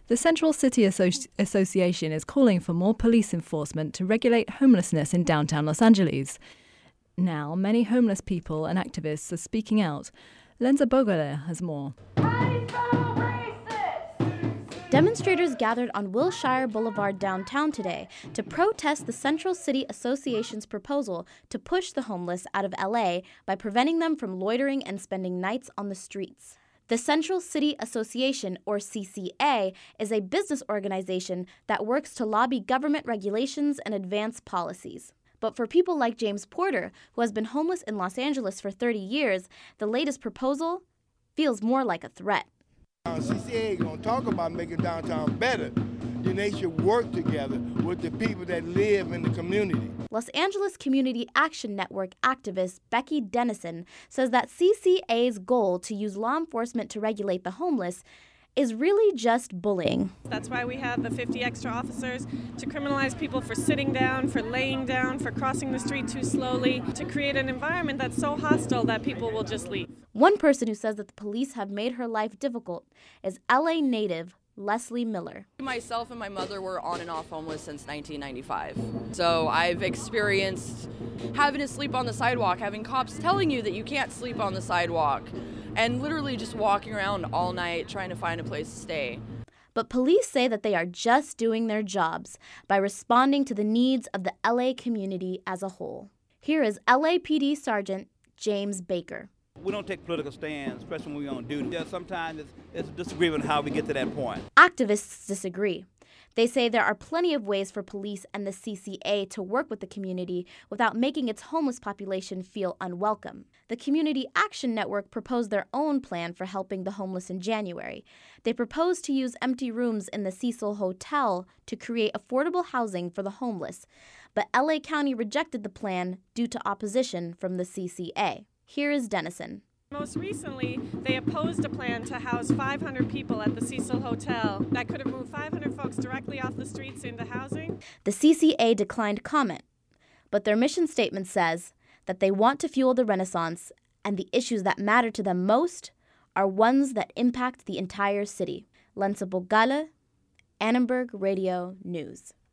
The Central City Association is calling for more police enforcement to regulate homelessness in downtown Los Angeles. Now, many homeless people and activists are speaking out. Lenza Bogale has more. Demonstrators gathered on Wilshire Boulevard downtown today to protest the Central City Association's proposal to push the homeless out of LA by preventing them from loitering and spending nights on the streets. The Central City Association, or CCA, is a business organization that works to lobby government regulations and advance policies. But for people like James Porter, who has been homeless in Los Angeles for 30 years, the latest proposal feels more like a threat. CCA is going to talk about making downtown better. Then they should work together with the people that live in the community. Los Angeles Community Action Network activist Becky Dennison says that CCA's goal to use law enforcement to regulate the homeless is really just bullying. That's why we have the 50 extra officers to criminalize people for sitting down, for laying down, for crossing the street too slowly, to create an environment that's so hostile that people will just leave. One person who says that the police have made her life difficult is LA native Leslie Miller. Myself and my mother were on and off homeless since 1995. So I've experienced having to sleep on the sidewalk, having cops telling you that you can't sleep on the sidewalk, and literally just walking around all night trying to find a place to stay. But police say that they are just doing their jobs by responding to the needs of the LA community as a whole. Here is LAPD Sergeant James Baker. We don't take political stands, especially when we're on duty. Sometimes it's a disagreement on how we get to that point. Activists disagree. They say there are plenty of ways for police and the CCA to work with the community without making its homeless population feel unwelcome. The Community Action Network proposed their own plan for helping the homeless in January. They proposed to use empty rooms in the Cecil Hotel to create affordable housing for the homeless, but LA County rejected the plan due to opposition from the CCA. Here is Dennison. Most recently, they opposed a plan to house 500 people at the Cecil Hotel. That could have moved 500 folks directly off the streets into housing. The CCA declined comment, but their mission statement says that they want to fuel the Renaissance and the issues that matter to them most are ones that impact the entire city. Lenza Bogale, Annenberg Radio News.